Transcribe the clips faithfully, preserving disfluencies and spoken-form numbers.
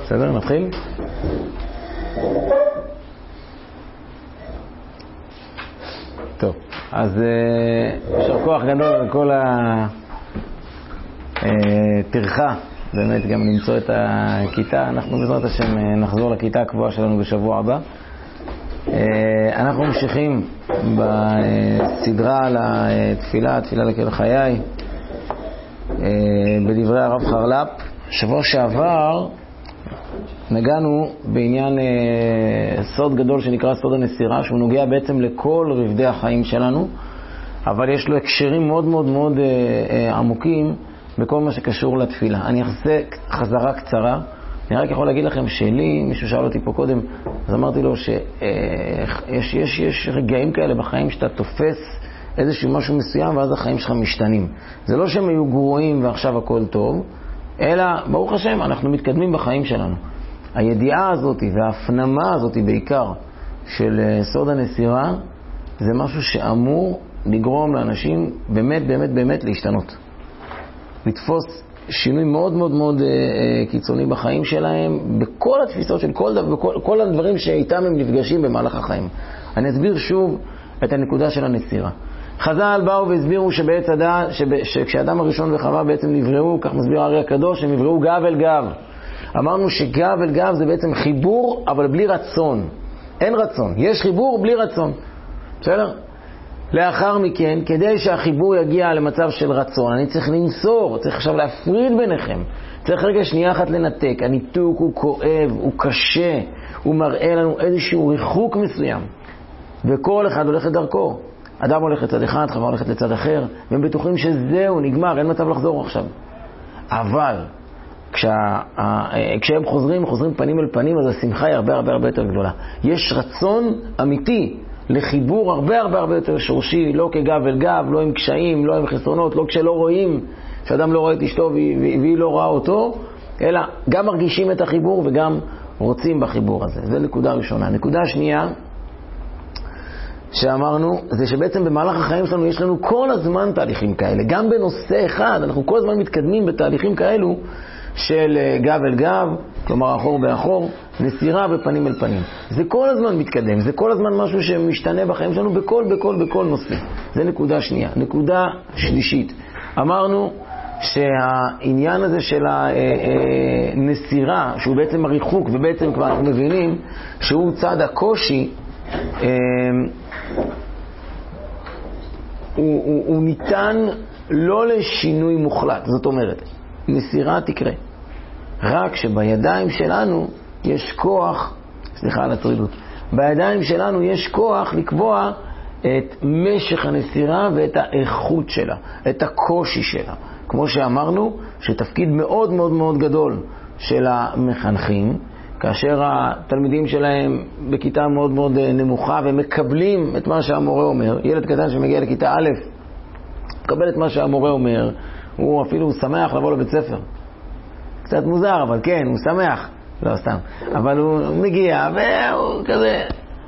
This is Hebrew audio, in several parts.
בסדר, נתחיל? טוב, אז יישר כוח גדול לכל הטרחה, באמת גם למצוא את הכיתה. אנחנו בעזרת השם נחזור לכיתה הקבועה שלנו בשבוע הבא. אנחנו ממשיכים בסדרה על התפילה, תפילה לכל חיי, בדברי הרב חרל"פ. שבוע שעבר נגענו בעניין סוד גדול שנקרא סוד הנסירה, שהוא נוגע בעצם לכל רבדי החיים שלנו, אבל יש לו הקשרים מאוד מאוד מאוד עמוקים בכל מה שקשור לתפילה. אני אעשה חזרה קצרה. אני רק יכול להגיד לכם שלי, מישהו שאל אותי פה קודם, אז אמרתי לו שיש יש, יש רגעים כאלה בחיים שאתה תופס איזשהו משהו מסוים ואז החיים שלך משתנים. זה לא שהם היו גרועים ועכשיו הכל טוב, אלא ברוך השם אנחנו מתקדמים בחיים שלנו. הידיעה הזאת וההפנמה הזאת בעיקר של סוד הנסירה זה משהו שאמור לגרום לאנשים באמת באמת באמת להשתנות, לתפוס שינוי מאוד מאוד מאוד קיצוני בחיים שלהם, בכל התפיסות של כל דבר, בכל כל הדברים שאיתם הם נפגשים במהלך החיים. אני אסביר שוב את הנקודה של הנסירה. חז"ל באו והסבירו שבעץ הדעת, שכשאדם הראשון וחווה בעצם נבראו, כך מסביר הארי הקדוש, הם נבראו גב אל גב. אמרנו שגב אל גב זה בעצם חיבור, אבל בלי רצון. אין רצון. יש חיבור בלי רצון. בסדר? לאחר מכן, כדי שהחיבור יגיע למצב של רצון, אני צריך למסור, צריך עכשיו להפריד ביניכם. צריך רגע שנייה אחת לנתק. הניתוק הוא כואב, הוא קשה, הוא מראה לנו איזשהו ריחוק מסוים. וכל אחד הולך לדרכו. אדם הולך לצד אחד, חווה הולכת לצד אחר, והם בטוחים שזהו, נגמר, אין מצב לחזור עכשיו. אבל כשה, כשהם חוזרים, חוזרים פנים אל פנים, אז השמחה היא הרבה הרבה הרבה יותר גדולה. יש רצון אמיתי לחיבור הרבה הרבה הרבה יותר שורשי, לא כגב אל גב, לא עם קשיים, לא עם חסרונות, לא כשלא רואים, שאדם לא רואה את אשתו והיא, והיא לא רואה אותו, אלא גם מרגישים את החיבור וגם רוצים בחיבור הזה. זו נקודה ראשונה. נקודה שנייה, שאמרנו, זה שבעצם במהלך החיים שלנו יש לנו כל הזמן תהליכים כאלה. גם בנושא אחד, אנחנו כל הזמן מתקדמים בתהליכים כאלו של גב אל גב, כלומר אחור באחור, נסירה ופנים אל פנים. זה כל הזמן מתקדם, זה כל הזמן משהו שמשתנה בחיים שלנו בכל, בכל, בכל נושא. זה נקודה שנייה. נקודה שלישית. אמרנו שהעניין הזה של הנסירה, שהוא בעצם הריחוק, ובעצם כבר אנחנו מבינים שהוא צד הקושי, הוא, הוא, הוא ניתן לא לשינוי מוחלט. זאת אומרת, נסירה תקרה רק שבידיים שלנו יש כוח, סליחה על הצרידות, בידיים שלנו יש כוח לקבוע את משך הנסירה ואת האיכות שלה, את הקושי שלה. כמו שאמרנו, שתפקיד מאוד מאוד מאוד גדול של המחנכים, כאשר התלמידים שלהם בכיתה מאוד מאוד נמוכה ומקבלים את מה שהמורה אומר, ילד קטן שמגיע לכיתה א', מקבל את מה שהמורה אומר, הוא אפילו שמח לבוא לבית ספר. קצת מוזר, אבל כן, הוא שמח. לא סתם. אבל הוא מגיע והוא כזה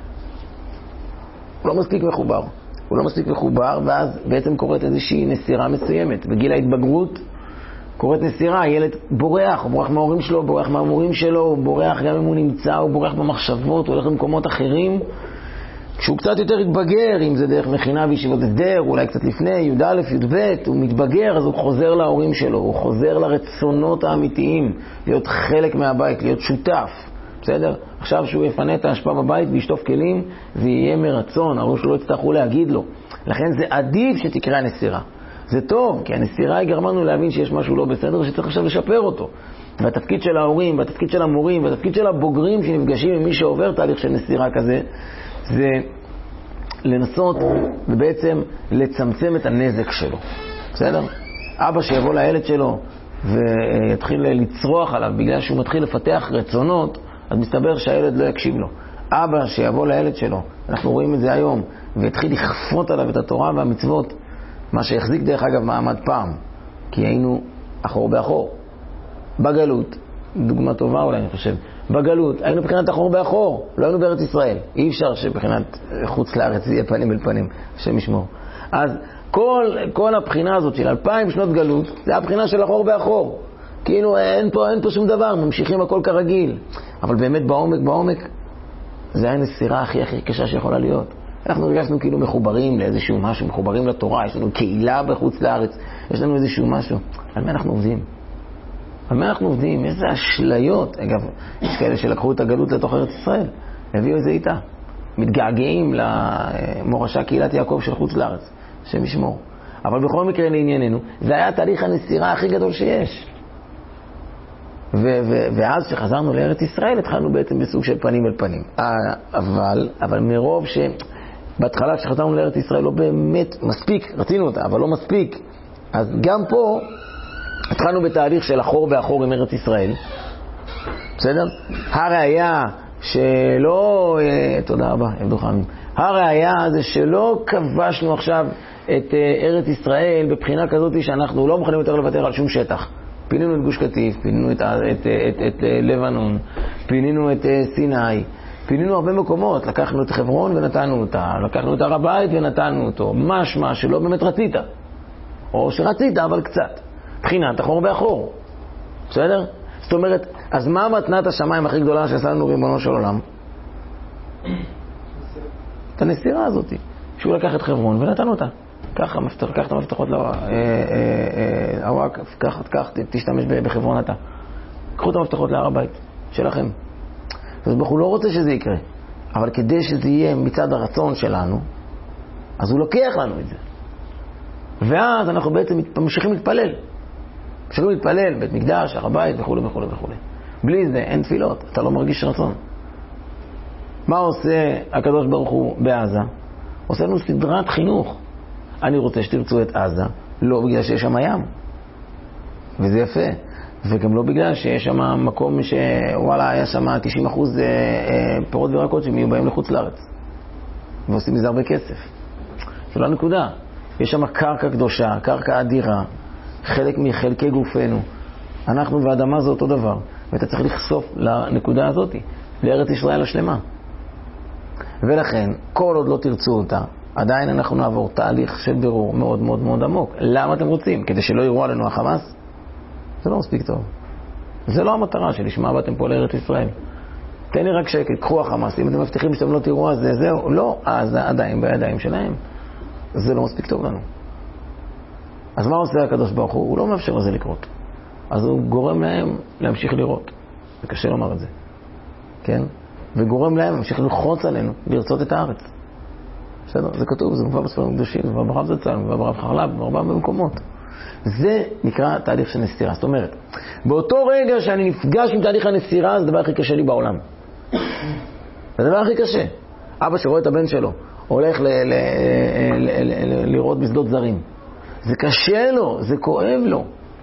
הוא לא מספיק מחובר. הוא לא מספיק מחובר, ואז בעצם קורית איזושהי נסירה מסוימת. בגיל ההתבגרות קורית נסירה, הילד בורח, הוא בורח מההורים שלו, בורח מהמורים שלו, הוא בורח גם אם הוא נמצא, הוא בורח במחשבות, הוא הולך למקומות אחרים. כשהוא קצת יותר יתבגר, אם זה דרך מכינה וישיבות הסדר, אולי קצת לפני, י' א', י' ב', הוא מתבגר, אז הוא חוזר להורים שלו, הוא חוזר לרצונות האמיתיים, להיות חלק מהבית, להיות שותף, בסדר? עכשיו שהוא יפנה את ההשפעה בבית וישטוף כלים, ויהיה מרצון, ההורים שלו לא יצטרכו להגיד לו. לכן זה עדיף שתקרה הנסירה. זה טוב, כי הנסירה היא גרמנו להבין שיש משהו לא בסדר, שצריך עכשיו לשפר אותו. והתפקיד של ההורים, והתפקיד של המורים, והתפקיד של הבוגרים שנפגשים עם מי שעובר תהליך של נסירה כזה, זה לנסות ובעצם לצמצם את הנזק שלו. בסדר? אבא שיבוא לילד שלו ויתחיל לצרוח עליו בגלל שהוא מתחיל לפתח רצונות, אז מסתבר שהילד לא יקשיב לו. אבא שיבוא לילד שלו, אנחנו רואים את זה היום, ויתחיל לכפות עליו את התורה והמצוות, מה שהחזיק דרך אגב מעמד פעם, כי היינו אחור באחור. בגלות, דוגמה טובה אולי אני חושב, בגלות, היינו בחינת אחור באחור, לא היינו בארץ ישראל. אי אפשר שבחינת חוץ לארץ יהיה פנים אל פנים, השם ישמור. אז כל, כל הבחינה הזאת של אלפיים שנות גלות, זה הבחינה של אחור באחור. כאילו אין פה, אין פה שום דבר, ממשיכים הכל כרגיל. אבל באמת בעומק, בעומק, זה היה הנסירה הכי הכי קשה שיכולה להיות. אנחנו הרגשנו כאילו מחוברים לאיזשהו משהו, מחוברים לתורה, יש לנו קהילה בחוץ לארץ, יש לנו איזשהו משהו. על מה אנחנו עובדים? על מה אנחנו עובדים? איזה אשליות. אגב, יש כאלה שלקחו את הגלות לתוך ארץ ישראל, הביאו את זה איתה. מתגעגעים למורשה קהילת יעקב של חוץ לארץ, השם ישמור. אבל בכל מקרה לענייננו, זה היה תהליך הנסירה הכי גדול שיש. ו- ו- ואז שחזרנו לארץ ישראל, התחלנו בעצם בסוג של פנים אל פנים. אבל, אבל מרוב שבהתחלה כשחזרנו לארץ ישראל לא באמת מספיק, רצינו אותה, אבל לא מספיק. אז גם פה התחלנו בתהליך של אחור ואחור עם ארץ ישראל. בסדר? הראיה שלא, תודה רבה, עבדו חמים. הראיה זה שלא כבשנו עכשיו את ארץ ישראל בבחינה כזאת שאנחנו לא מוכנים יותר לוותר על שום שטח. פינינו את גוש קטיף, פינינו את, את, את, את, את לבנון, פינינו את סיני, פינינו הרבה מקומות, לקחנו את חברון ונתנו אותה, לקחנו את הר הבית ונתנו אותו, משמע שלא באמת רצית, או שרצית אבל קצת, בחינת אחור ואחור, בסדר? זאת אומרת, אז מה מתנת השמיים הכי גדולה שעשה לנו ריבונו של עולם? את הנסירה הזאת, שהוא לקח את חברון ונתן אותה. ככה, קח את המפתחות לוואקף, קח, תשתמש בחברון אתה. קחו את המפתחות להר הבית שלכם. אז הוא לא רוצה שזה יקרה, אבל כדי שזה יהיה מצד הרצון שלנו, אז הוא לוקח לנו את זה. ואז אנחנו בעצם ממשיכים להתפלל. ממשיכים להתפלל, בית מקדש, הר הבית וכו' וכו' וכו'. בלי זה אין תפילות, אתה לא מרגיש רצון. מה עושה הקדוש ברוך הוא בעזה? עושה לנו סדרת חינוך. אני רוצה שתרצו את עזה, לא בגלל שיש שם ים, וזה יפה, וגם לא בגלל שיש שם מקום שוואלה, היה שם תשעים אחוז פירות וירקות שהם יהיו בהם לחוץ לארץ, ועושים מזה הרבה כסף. זו לא נקודה. יש שם קרקע קדושה, קרקע אדירה, חלק מחלקי גופנו. אנחנו והאדמה זה אותו דבר, ואתה צריך לחשוף לנקודה הזאת, לארץ ישראל השלמה. ולכן, כל עוד לא תרצו אותה, עדיין אנחנו נעבור תהליך של בירור מאוד מאוד מאוד עמוק. למה אתם רוצים? כדי שלא יראו עלינו החמאס? זה לא מספיק טוב. זה לא המטרה שלשמה באתם פה לארץ ישראל. תן לי רק שקט, קחו החמאס. אם אתם מבטיחים שאתם לא תראו, אז זהו. לא, אז עדיין בידיים שלהם. זה לא מספיק טוב לנו. אז מה עושה הקדוש ברוך הוא? הוא לא מאפשר לזה לקרות. אז הוא גורם להם להמשיך לראות. זה קשה לומר את זה. כן? וגורם להם להמשיך ללחוץ עלינו, לרצות את הארץ. בסדר? זה כתוב, זה מובא בספרים קדושים, זה מובא ברב זצ"ל, מובא ברב חרל"פ, מובא במקומות. זה נקרא תהליך של נסירה. זאת אומרת, באותו רגע שאני נפגש עם תהליך הנסירה, זה הדבר הכי קשה לי בעולם. זה הדבר הכי קשה. אבא שרואה את הבן שלו, הולך ל- ל- ל- ל- ל- לראות בשדות זרים. זה קשה לו, זה כואב לו.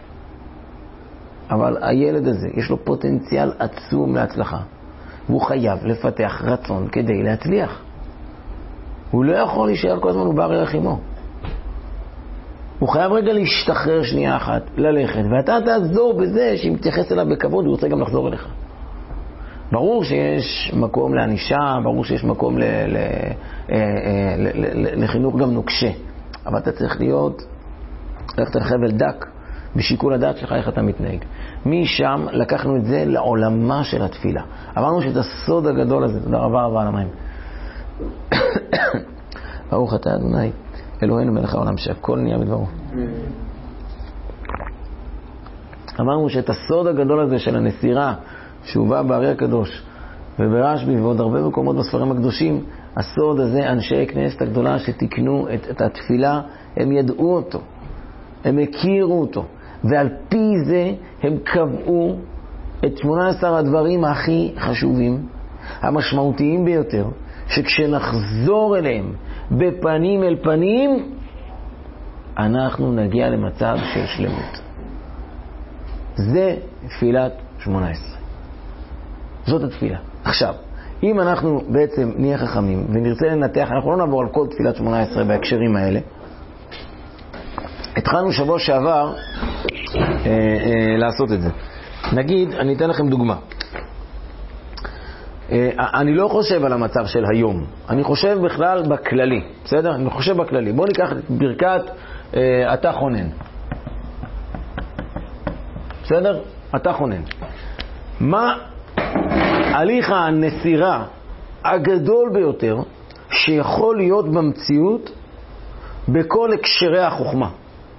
אבל הילד הזה, יש לו פוטנציאל עצום להצלחה. והוא חייב לפתח רצון כדי להצליח. הוא לא יכול להישאר כל הזמן, הוא בא ריח עמו. הוא חייב רגע להשתחרר שנייה אחת, ללכת, ואתה תעזור בזה שאם תתייחס אליו בכבוד, הוא רוצה גם לחזור אליך. ברור שיש מקום לענישה, ברור שיש מקום ל- ל- ל- ל- לחינוך גם נוקשה, אבל אתה צריך להיות, ללכת לחבל דק, בשיקול הדעת שלך איך אתה מתנהג. משם לקחנו את זה לעולמה של התפילה. אמרנו שאת הסוד הגדול הזה, תודה רבה רבה על המים. ברוך אתה אדוני, אלוהינו מלך העולם שהכל נהיה בדברו. אמרנו שאת הסוד הגדול הזה של הנסירה, שהובא בארי הקדוש וברשב"י ועוד הרבה מקומות בספרים הקדושים, הסוד הזה, אנשי כנסת הגדולה שתקנו את, את התפילה, הם ידעו אותו, הם הכירו אותו, ועל פי זה הם קבעו את שמונה עשר הדברים הכי חשובים, המשמעותיים ביותר, שכשנחזור אליהם בפנים אל פנים, אנחנו נגיע למצב של שלמות. זה תפילת שמונה עשרה. זאת התפילה. עכשיו, אם אנחנו בעצם נהיה חכמים ונרצה לנתח, אנחנו לא נעבור על כל תפילת שמונה עשרה בהקשרים האלה. התחלנו שבוע שעבר אה, אה, לעשות את זה. נגיד, אני אתן לכם דוגמה. אה, אני לא חושב על המצב של היום. אני חושב בכלל בכללי. בסדר? אני חושב בכללי. בואו ניקח את ברכת אה, אתה חונן. בסדר? אתה חונן. מה הליך הנסירה הגדול ביותר שיכול להיות במציאות בכל הקשרי החוכמה?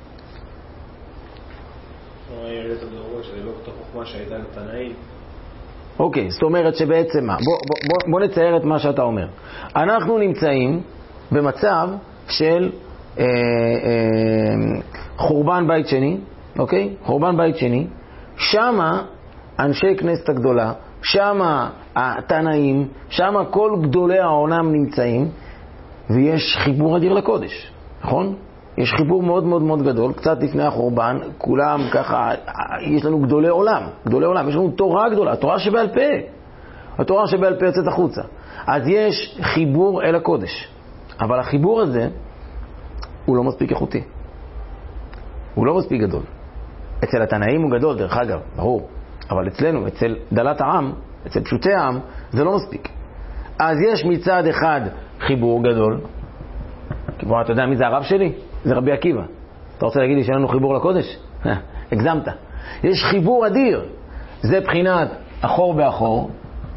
אוקיי, זאת אומרת שבעצם מה? בוא, בוא, בוא נצייר את מה שאתה אומר. אנחנו נמצאים במצב של אה, אה, חורבן בית שני, אוקיי? חורבן בית שני, שמה אנשי כנסת הגדולה, שמה התנאים, שמה כל גדולי העולם נמצאים, ויש חיבור אדיר לקודש, נכון? יש חיבור מאוד מאוד מאוד גדול, קצת לפני החורבן, כולם ככה, יש לנו גדולי עולם, גדולי עולם, יש לנו תורה גדולה, התורה שבעל פה, התורה שבעל פה יוצאת החוצה. אז יש חיבור אל הקודש, אבל החיבור הזה הוא לא מספיק איכותי, הוא לא מספיק גדול. אצל התנאים הוא גדול, דרך אגב, ברור, אבל אצלנו, אצל דלת העם, אצל פשוטי העם, זה לא מספיק. אז יש מצד אחד חיבור גדול, כמו אתה יודע מי זה הרב שלי? זה רבי עקיבא. אתה רוצה להגיד לי שאין לנו חיבור לקודש? הגזמת. יש חיבור אדיר. זה בחינת אחור באחור.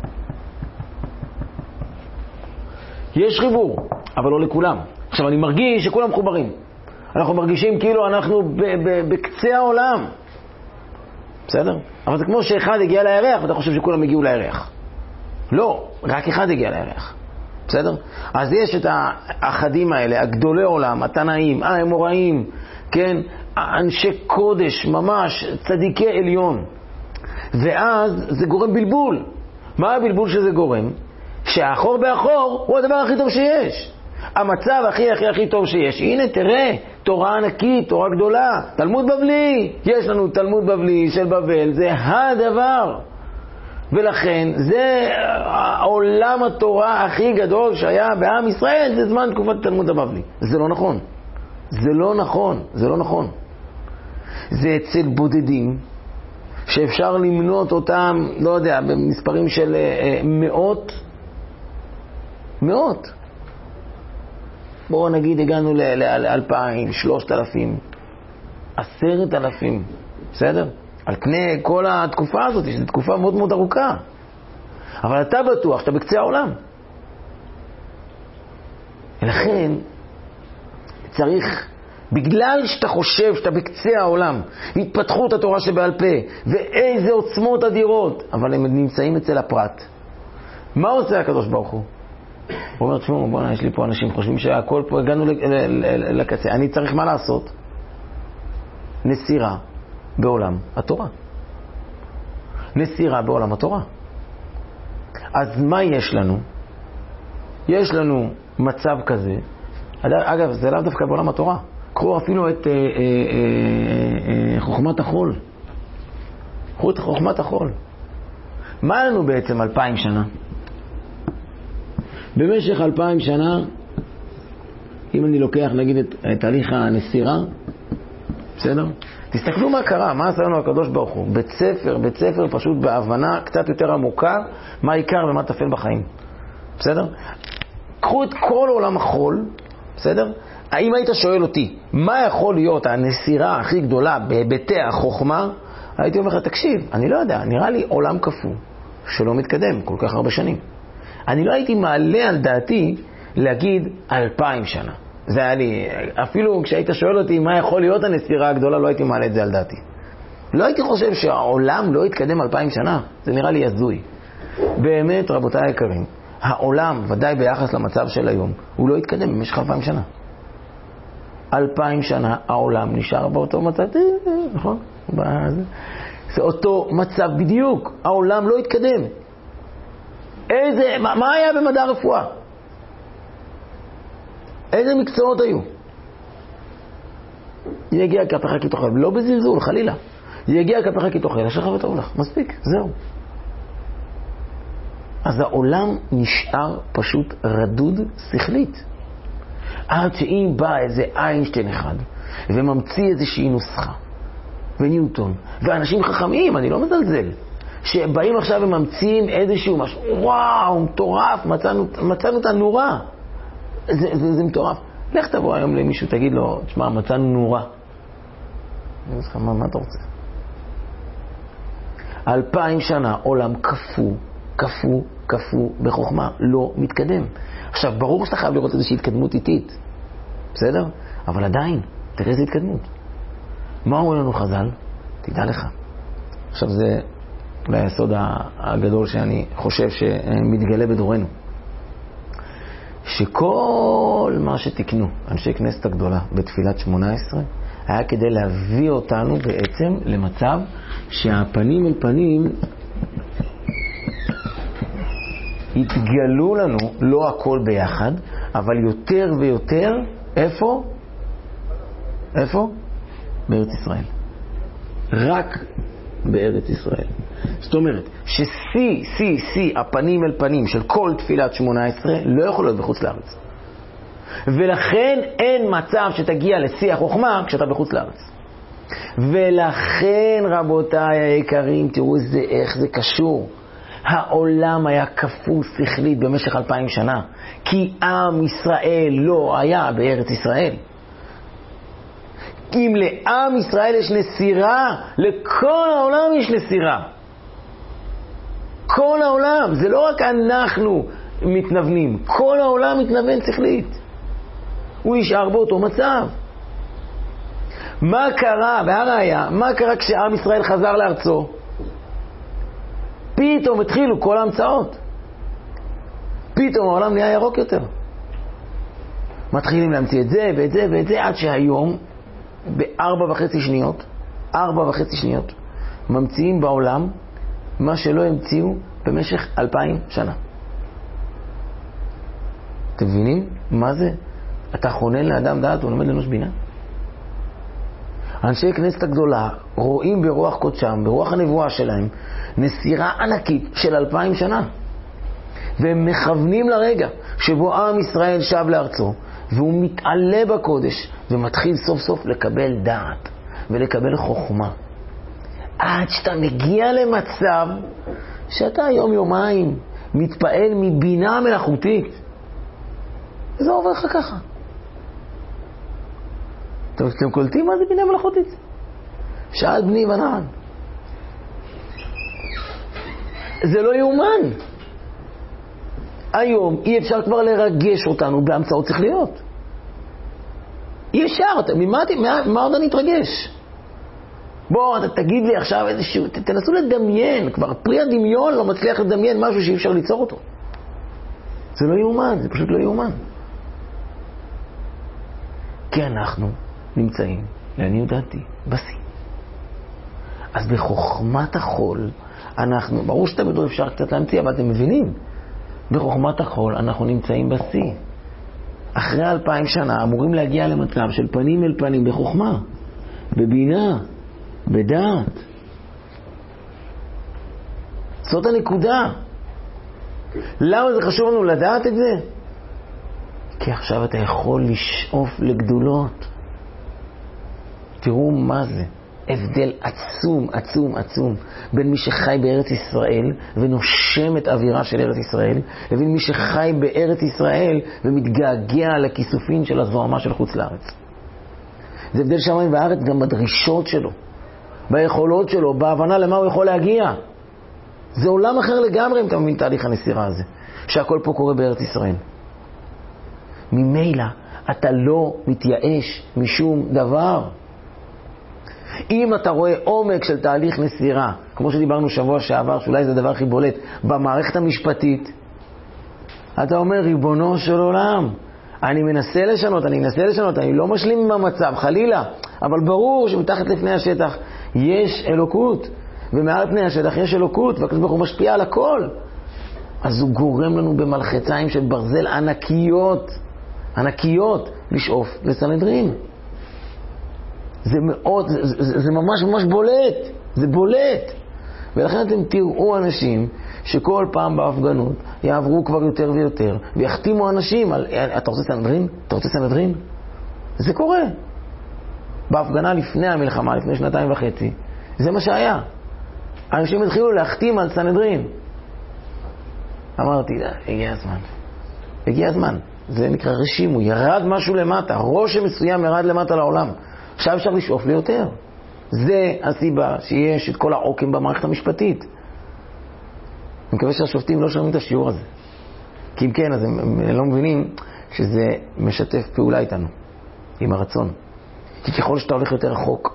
יש חיבור, אבל לא לכולם. עכשיו אני מרגיש שכולם מחוברים. אנחנו מרגישים כאילו אנחנו ב- ב- בקצה העולם. בסדר? אבל זה כמו שאחד הגיע לירח ואתה חושב שכולם הגיעו לירח. לא, רק אחד הגיע לירח. בסדר? אז יש את האחדים האלה, הגדולי עולם, התנאים, האמוראים, כן? אנשי קודש, ממש, צדיקי עליון. ואז זה גורם בלבול. מה הבלבול שזה גורם? שהאחור באחור הוא הדבר הכי טוב שיש. המצב הכי הכי הכי טוב שיש. הנה, תראה, תורה ענקית, תורה גדולה, תלמוד בבלי. יש לנו תלמוד בבלי של בבל, זה הדבר. ולכן זה העולם התורה הכי גדול שהיה בעם ישראל, זה זמן תקופת תלמוד הבבלי. זה לא נכון. זה לא נכון. זה לא נכון. זה אצל בודדים שאפשר למנות אותם, לא יודע, במספרים של אה, מאות, מאות. בואו נגיד הגענו לאלפיים, שלושת אלפים, עשרת אלפים, בסדר? על פני כל התקופה הזאת, שזו תקופה מאוד מאוד ארוכה. אבל אתה בטוח שאתה בקצה העולם. ולכן צריך, בגלל שאתה חושב שאתה בקצה העולם, התפתחות התורה שבעל פה, ואיזה עוצמות אדירות, אבל הם נמצאים אצל הפרט. מה עושה הקדוש ברוך הוא? הוא אומר, תשמעו, בוא'נה, יש לי פה אנשים חושבים שהכל פה הגענו לקצה. אני צריך מה לעשות? נסירה בעולם התורה. נסירה בעולם התורה. אז מה יש לנו? יש לנו מצב כזה. אגב, זה לאו דווקא בעולם התורה. קחו אפילו את אה, אה, אה, אה, חוכמת החול. קחו את חוכמת החול. מה לנו בעצם אלפיים שנה? במשך אלפיים שנה, אם אני לוקח, נגיד, את, את תהליך הנסירה, בסדר? תסתכלו מה קרה, מה עשה לנו הקדוש ברוך הוא. בית ספר, בית ספר פשוט בהבנה קצת יותר עמוקה, מה העיקר ומה תפל בחיים. בסדר? קחו את כל עולם החול, בסדר? האם היית שואל אותי, מה יכול להיות הנסירה הכי גדולה בהיבטי החוכמה? הייתי אומר לך, תקשיב, אני לא יודע, נראה לי עולם כפו, שלא מתקדם כל כך הרבה שנים. אני לא הייתי מעלה על דעתי להגיד אלפיים שנה. זה היה לי, אפילו כשהיית שואל אותי מה יכול להיות הנסירה הגדולה, לא הייתי מעלה את זה על דעתי. לא הייתי חושב שהעולם לא יתקדם אלפיים שנה. זה נראה לי הזוי. באמת, רבותיי היקרים, העולם, ודאי ביחס למצב של היום, הוא לא יתקדם במשך אלפיים שנה. אלפיים שנה העולם נשאר באותו מצב, נכון? זה אותו מצב בדיוק. העולם לא יתקדם. איזה, מה, מה היה במדע הרפואה? איזה מקצועות היו? יגיע כתך כי תאכל, לא בזלזול, חלילה. יגיע כתך כי תאכל, אשריך וטוב לך, מספיק, זהו. אז העולם נשאר פשוט רדוד שכלית. עד שאם בא איזה איינשטיין אחד וממציא איזושהי נוסחה, וניוטון, ואנשים חכמים, אני לא מזלזל, שבאים עכשיו וממציאים איזשהו משהו, וואו, מטורף, מצאנו, מצאנו את הנורה. זה, זה, זה מטורף. לך תבוא היום למישהו, תגיד לו, תשמע, מצאנו נורה. אני אומר לך, מה, מה אתה רוצה? אלפיים שנה עולם כפו, כפו, כפו בחוכמה, לא מתקדם. עכשיו, ברור שאתה חייב לראות איזושהי התקדמות איטית, בסדר? אבל עדיין, תראה איזו התקדמות. מה אומרים לנו חז"ל? תדע לך. עכשיו זה אולי היסוד הגדול שאני חושב שמתגלה בדורנו. שכל מה שתקנו אנשי כנסת הגדולה בתפילת שמונה עשרה היה כדי להביא אותנו בעצם למצב שהפנים אל פנים התגלו לנו, לא הכל ביחד, אבל יותר ויותר, איפה? איפה? בארץ ישראל. רק בארץ ישראל. זאת אומרת, שסי, סי, סי, הפנים אל פנים של כל תפילת שמונה עשרה לא יכול להיות בחוץ לארץ. ולכן אין מצב שתגיע לשיא החוכמה כשאתה בחוץ לארץ. ולכן רבותיי היקרים, תראו זה, איך זה קשור. העולם היה כפו שכלית במשך אלפיים שנה, כי עם ישראל לא היה בארץ ישראל. אם לעם ישראל יש נסירה, לכל העולם יש נסירה. כל העולם, זה לא רק אנחנו מתנוונים, כל העולם מתנוון שכלית. הוא ישאר באותו מצב. מה קרה, והראיה, מה קרה כשעם ישראל חזר לארצו? פתאום התחילו כל ההמצאות. פתאום העולם נהיה ירוק יותר. מתחילים להמציא את זה ואת זה ואת זה, עד שהיום, בארבע וחצי שניות, ארבע וחצי שניות, ממציאים בעולם מה שלא המציאו במשך אלפיים שנה. אתם מבינים? מה זה? אתה חונן לאדם דעת ולומד לאנוש בינה. אנשי כנסת הגדולה רואים ברוח קודשם, ברוח הנבואה שלהם, נסירה ענקית של אלפיים שנה. והם מכוונים לרגע שבו עם ישראל שב לארצו, והוא מתעלה בקודש, ומתחיל סוף סוף לקבל דעת, ולקבל חוכמה. עד שאתה מגיע למצב, שאתה יום יומיים מתפעל מבינה מלאכותית. וזה עובר לך ככה. אתם קולטים מה זה בינה מלאכותית? שאל בני ונען. זה לא יאומן. היום אי אפשר כבר לרגש אותנו בהמצאות שכליות. אי אפשר, ממה, מה, מה עוד אני אתרגש? בוא, אתה תגיד לי עכשיו איזשהו, תנסו לדמיין, כבר פרי הדמיון לא מצליח לדמיין משהו שאי אפשר ליצור אותו. זה לא יאומן, זה פשוט לא יאומן. כי אנחנו נמצאים, לעניות דעתי, בשיא. אז בחוכמת החול, אנחנו, ברור שאתם בדור אפשר קצת להמציא, אבל אתם מבינים, בחוכמת החול אנחנו נמצאים בשיא. אחרי אלפיים שנה אמורים להגיע למצב של פנים אל פנים בחוכמה, בבינה, בדעת. זאת הנקודה. למה זה חשוב לנו לדעת את זה? כי עכשיו אתה יכול לשאוף לגדולות. תראו מה זה. הבדל עצום, עצום, עצום, בין מי שחי בארץ ישראל ונושם את אווירה של ארץ ישראל, לבין מי שחי בארץ ישראל ומתגעגע לכיסופין של הזוהמה של חוץ לארץ. זה הבדל שמיים וארץ גם בדרישות שלו, ביכולות שלו, בהבנה למה הוא יכול להגיע. זה עולם אחר לגמרי אם אתה מבין תהליך הנסירה הזה, שהכל פה קורה בארץ ישראל. ממילא אתה לא מתייאש משום דבר. אם אתה רואה עומק של תהליך נסירה, כמו שדיברנו שבוע שעבר, שאולי זה הדבר הכי בולט, במערכת המשפטית, אתה אומר, ריבונו של עולם, אני מנסה לשנות, אני מנסה לשנות, אני לא משלים עם המצב, חלילה, אבל ברור שמתחת לפני השטח יש אלוקות, ומעל פני השטח יש אלוקות, והקדוש ברוך הוא משפיע על הכל. אז הוא גורם לנו במלחציים של ברזל ענקיות, ענקיות, לשאוף לסנהדרין. זה מאוד, זה, זה, זה ממש ממש בולט, זה בולט. ולכן אתם תראו אנשים שכל פעם בהפגנות יעברו כבר יותר ויותר, ויחתימו אנשים על, אתה רוצה סנהדרין? אתה רוצה סנהדרין? זה קורה. בהפגנה לפני המלחמה, לפני שנתיים וחצי, זה מה שהיה. אנשים התחילו להחתים על סנהדרין. אמרתי, הגיע הזמן. הגיע הזמן. זה נקרא רשימו, ירד משהו למטה, ראש מסוים ירד למטה לעולם. עכשיו אפשר לשאוף ליותר. זה הסיבה שיש את כל העוקם במערכת המשפטית. אני מקווה שהשופטים לא שומעים את השיעור הזה. כי אם כן, אז הם, הם לא מבינים שזה משתף פעולה איתנו, עם הרצון. כי ככל שאתה הולך יותר רחוק,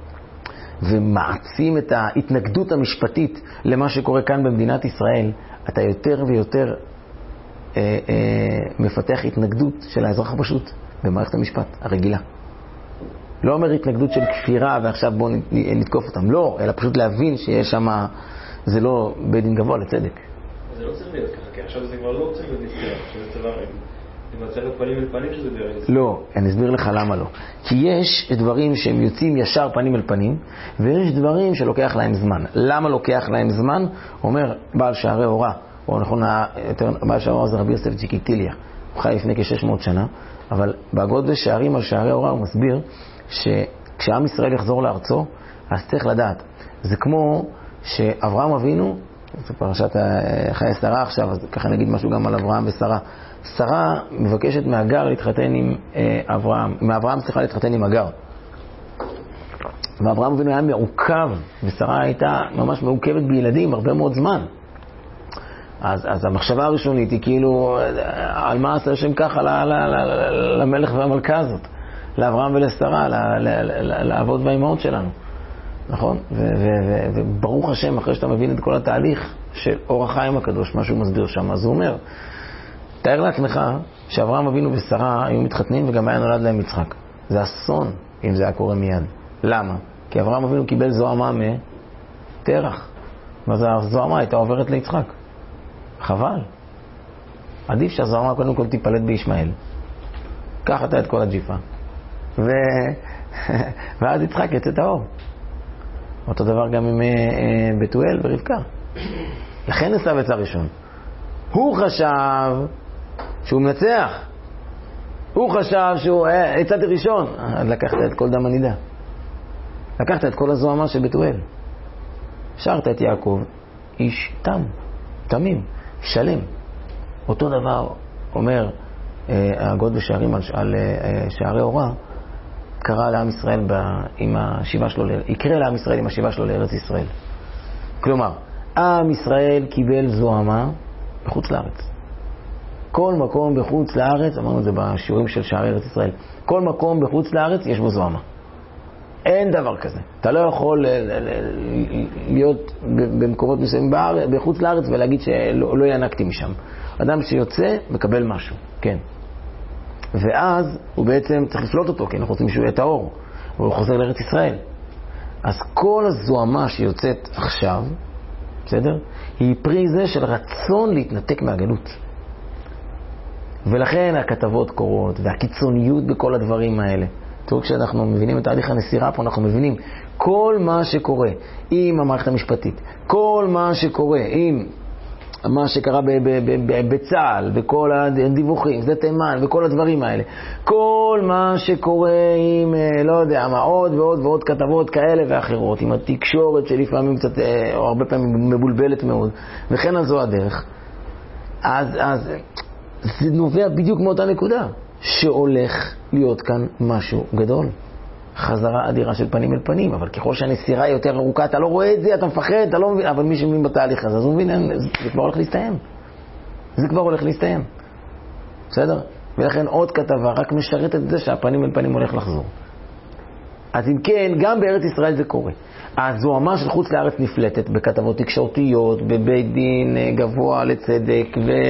ומעצים את ההתנגדות המשפטית למה שקורה כאן במדינת ישראל, אתה יותר ויותר אה, אה, מפתח התנגדות של האזרח הפשוט במערכת המשפט הרגילה. לא אומר התנגדות של כפירה ועכשיו בואו נתקוף אותם, לא, אלא פשוט להבין שיש שם, זה לא בית דין גבוה לצדק. זה לא צריך להיות ככה, כי עכשיו זה כבר לא צריך להיות נסתר, שזה צבא רגע. זה מצא לפנים אל פנים שזה דרך. לא, אני אסביר לך למה לא. כי יש דברים שהם יוצאים ישר פנים אל פנים, ויש דברים שלוקח להם זמן. למה לוקח להם זמן? אומר בעל שערי אורה, או נכון, בעל שערי אורה זה רבי יוסף צ'יקיטיליה. הוא חי לפני כ-שש מאות שנה, אבל בהגות ושערים על שערי אורה הוא מסביר שכשעם ישראל יחזור לארצו, אז צריך לדעת. זה כמו שאברהם אבינו, זה פרשת חיי שרה עכשיו, אז ככה נגיד משהו גם על אברהם ושרה. שרה מבקשת מהגר להתחתן עם אברהם, מאברהם צריכה להתחתן עם הגר. ואברהם אבינו היה מעוכב, ושרה הייתה ממש מעוכבת בילדים הרבה מאוד זמן. אז, אז המחשבה הראשונית היא כאילו, על מה עשה השם ככה ל, ל, ל, ל, למלך והמלכה הזאת, לאברהם ולשרה, לאבות והאימהות שלנו. נכון? ו- ו- ו- וברוך השם, אחרי שאתה מבין את כל התהליך של אור החיים הקדוש, מה שהוא מסביר שם, אז הוא אומר, תאר לעצמך שאברהם אבינו ושרה היו מתחתנים וגם היה נולד להם יצחק. זה אסון אם זה היה קורה מיד. למה? כי אברהם אבינו קיבל זוהמה מתרח. ואז הזוהמה הייתה עוברת ליצחק. חבל. עדיף שהזוהמה קודם כל תיפלט בישמעאל. קח אתה את כל הג'יפה. ו... ואז יצחק יצא טהור. אותו דבר גם עם בתואל ורבקה. לכן עשה בצע ראשון. הוא חשב שהוא מנצח. הוא חשב שהוא הצעתי ראשון. לקחת את כל דם הנידה. לקחת את כל הזוהמה של בתואל. שרת את יעקב, איש תם, תמים, שלם. אותו דבר אומר ההגות ושערים על, על שערי אורה, קרא לעם ישראל עם השיבה שלו, יקרא לעם ישראל עם השיבה שלו לארץ ישראל. כלומר, עם ישראל קיבל זוהמה בחוץ לארץ. כל מקום בחוץ לארץ, אמרנו את זה בשיעורים של שערי ארץ ישראל, כל מקום בחוץ לארץ יש בו זוהמה. אין דבר כזה. אתה לא יכול להיות במקומות מסוימים בחוץ לארץ ולהגיד שלא ינקתי משם. אדם שיוצא מקבל משהו, כן. ואז הוא בעצם צריך לפלוט אותו, כי אנחנו רוצים שהוא יהיה טהור, והוא חוזר לארץ ישראל. אז כל הזוהמה שיוצאת עכשיו, בסדר? היא פרי זה של רצון להתנתק מהגלות. ולכן הכתבות קורות, והקיצוניות בכל הדברים האלה. תראו, כשאנחנו מבינים את תהליך הנסירה פה, אנחנו מבינים כל מה שקורה עם המערכת המשפטית, כל מה שקורה עם מה שקרה בצה"ל, וכל הדיווחים, זה תימן, וכל הדברים האלה. כל מה שקורה עם, לא יודע, מה עוד ועוד ועוד כתבות כאלה ואחרות, עם התקשורת שלפעמים קצת, או הרבה פעמים מבולבלת מאוד, וכן על זו הדרך. אז, אז זה נובע בדיוק מאותה נקודה, שהולך להיות כאן משהו גדול. חזרה אדירה של פנים אל פנים, אבל ככל שהנסירה היא יותר ארוכה, אתה לא רואה את זה, אתה מפחד, אתה לא מבין, אבל מי שמבין בתהליך הזה, אז הוא מבין, זה כבר הולך להסתיים. זה כבר הולך להסתיים. בסדר? ולכן עוד כתבה רק משרתת את זה שהפנים אל פנים הולך לחזור. אז אם כן, גם בארץ ישראל זה קורה. הזוהמה של חוץ לארץ נפלטת בכתבות תקשורתיות, בבית דין גבוה לצדק,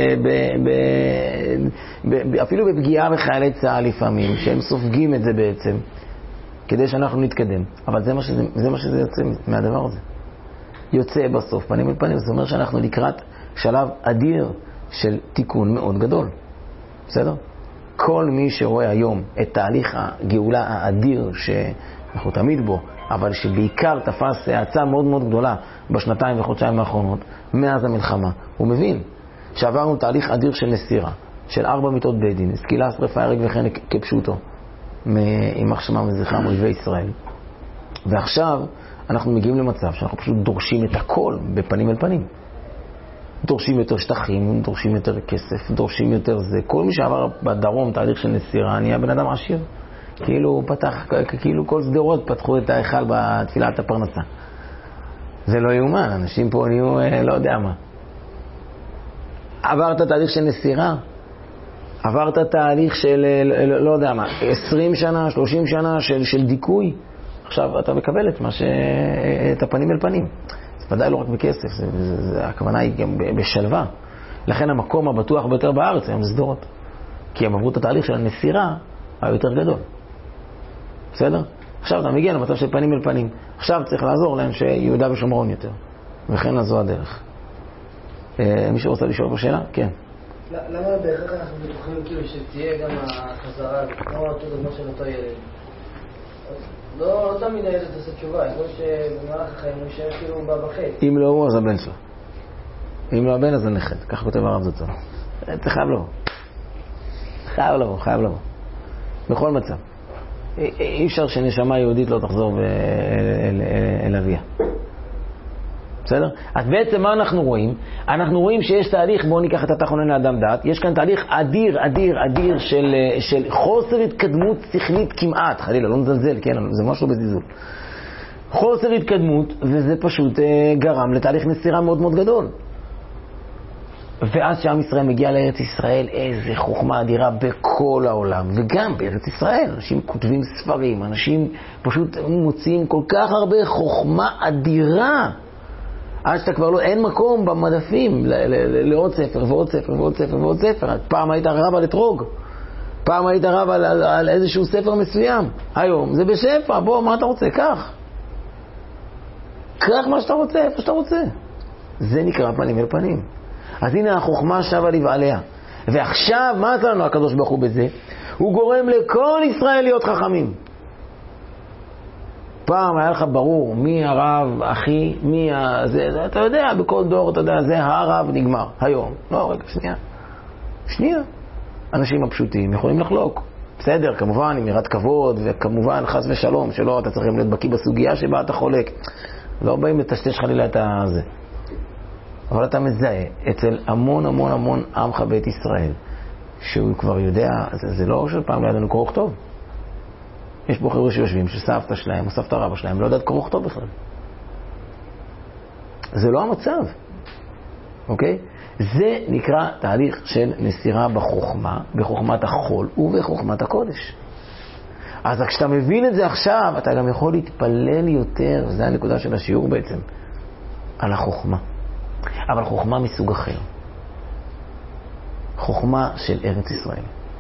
אפילו בפגיעה בחיילי צה"ל לפעמים, שהם סופגים את זה בעצם. כדי שאנחנו נתקדם. אבל זה מה שזה, זה מה שזה יוצא מהדבר הזה. יוצא בסוף, פנים אל פנים. זה אומר שאנחנו לקראת שלב אדיר של תיקון מאוד גדול. בסדר? כל מי שרואה היום את תהליך הגאולה האדיר שאנחנו תמיד בו, אבל שבעיקר תפס האצה מאוד מאוד גדולה בשנתיים וחודשיים האחרונות, מאז המלחמה, הוא מבין שעברנו תהליך אדיר של נסירה, של ארבע מיתות בית דין, סקילה, שריפה, הרג וכן כפשוטו. עם שמם וזכרם אויבי ישראל. ועכשיו אנחנו מגיעים למצב שאנחנו פשוט דורשים את הכל בפנים אל פנים. דורשים יותר שטחים, דורשים יותר כסף, דורשים יותר זה. כל מי שעבר בדרום תהליך של נסירה נהיה בן אדם עשיר. כאילו הוא פתח, כאילו כל סדרות פתחו את ההיכל בתפילת הפרנסה. זה לא יאומן, אנשים פה נהיו לא יודע מה. עברת תהליך של נסירה, עברת תהליך של לא יודע מה, עשרים שנה, שלושים שנה של, של דיכוי, עכשיו אתה מקבל את, ש... את הפנים אל פנים. זה ודאי לא רק בכסף, זה, זה, זה, הכוונה היא גם בשלווה. לכן המקום הבטוח ביותר בארץ היום זה סדרות. כי הם עברו את התהליך של הנסירה היותר גדול. בסדר? עכשיו אתה מגיע למצב של פנים אל פנים. עכשיו צריך לעזור להם שיהודה ושומרון יותר. וכן זו הדרך. מישהו רוצה לשאול פה שאלה? כן. למה בהכרח אנחנו בטוחים כאילו שתהיה גם החזרה, כמו אותו דוגמה של אותו ילד? לא תמיד הילד עושה תשובה, כמו שבמהלך החיים הוא יישאר כאילו בחטא. אם לא הוא, אז הבן שלו. אם לא הבן, אז הנכד. כך כותב הרב זצ"ל. זה חייב לו. חייב לו, חייב לו. בכל מצב. אי אפשר שנשמה יהודית לא תחזור אל אביה. בסדר? אז בעצם מה אנחנו רואים? אנחנו רואים שיש תהליך, בואו ניקח את התחונן לאדם דעת, יש כאן תהליך אדיר, אדיר, אדיר של, של חוסר התקדמות שכלית כמעט, חלילה, לא נזלזל, כן? זה משהו בזיזול. חוסר התקדמות, וזה פשוט גרם לתהליך נסירה מאוד מאוד גדול. ואז שעם ישראל מגיע לארץ ישראל, איזה חוכמה אדירה בכל העולם, וגם בארץ ישראל. אנשים כותבים ספרים, אנשים פשוט מוצאים כל כך הרבה חוכמה אדירה, עד שאתה כבר לא, אין מקום במדפים לעוד ספר ועוד ספר ועוד ספר ועוד ספר. פעם היית רב על אתרוג, פעם היית רב על, על, על איזשהו ספר מסוים. היום זה בשפע, בוא, מה אתה רוצה? קח. קח מה שאתה רוצה, איפה שאתה רוצה. זה נקרא פנים אל פנים. אז הנה החוכמה שווה לבעליה. ועכשיו, מה עשה לנו הקדוש ברוך הוא בזה? הוא גורם לכל ישראל להיות חכמים. פעם היה לך ברור מי הרב, אחי, מי ה... זה, זה, אתה יודע, בכל דור, אתה יודע, זה הרב נגמר. היום. לא, רגע, שנייה. שנייה. אנשים הפשוטים יכולים לחלוק. בסדר, כמובן, עם יראת כבוד, וכמובן, חס ושלום, שלא, אתה צריך להיות בקיא בסוגיה שבה אתה חולק. לא באים לטשטש חלילה את הזה. אבל אתה מזהה אצל המון המון המון עמך בית ישראל, שהוא כבר יודע, זה, זה לא של פעם לידנו קורוך טוב. יש פה חבר'ה שיושבים שסבתא שלהם או סבתא רבא שלהם לא יודעת קורוך טוב בכלל. זה לא המצב. אוקיי? זה נקרא תהליך של נסירה בחוכמה, בחוכמת החול ובחוכמת הקודש. אז כשאתה מבין את זה עכשיו, אתה גם יכול להתפלל יותר, וזו הנקודה של השיעור בעצם, על החוכמה. אבל חוכמה מסוג אחר. חוכמה של ארץ ישראל.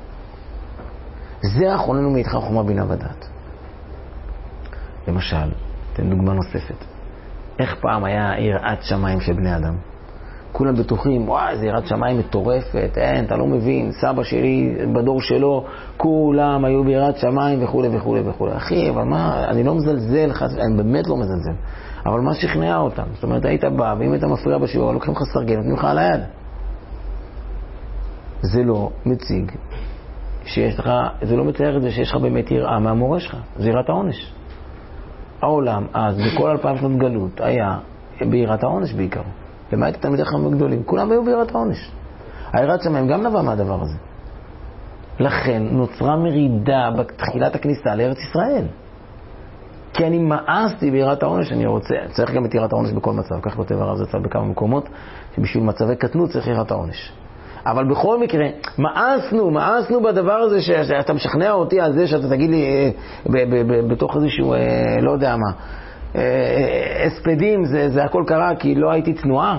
זה אחרוננו מאיתך חוכמה בינה ודעת. למשל, תן דוגמה נוספת. איך פעם היה יראת שמיים של בני אדם? כולם בטוחים, וואי, זה יראת שמיים מטורפת, אין, אתה לא מבין, סבא שלי בדור שלו, כולם היו ביראת שמיים וכו' וכו' וכו'. אחי, אבל מה, אני לא מזלזל, אני באמת לא מזלזל. אבל מה שכנע אותם? זאת אומרת, היית בא, ואם היית מפריע בשיעור, לוקחים לך סרגל, נותנים לך על היד. זה לא מציג שיש לך, זה לא מתאר את זה שיש לך באמת יראה מהמורה שלך. זה יראת העונש. העולם אז, בכל אלפיים שנות גלות, היה ביראת העונש בעיקר. למה הייתם תלמידי חכמים גדולים? כולם היו ביראת העונש. היראת שמיים גם נבע מהדבר הזה. לכן נוצרה מרידה בתחילת הכניסה לארץ ישראל. כי אני מאסתי ביראת העונש, אני רוצה, צריך גם את יראת העונש בכל מצב. כך כותב הרב זצ"ל בכמה מקומות, שבשביל מצבי קטנות צריך יראת העונש. אבל בכל מקרה, מאסנו, מאסנו בדבר הזה שאתה משכנע אותי על זה שאתה תגיד לי בתוך איזשהו, לא יודע מה, אספדים, זה, זה הכל קרה כי לא הייתי צנועה.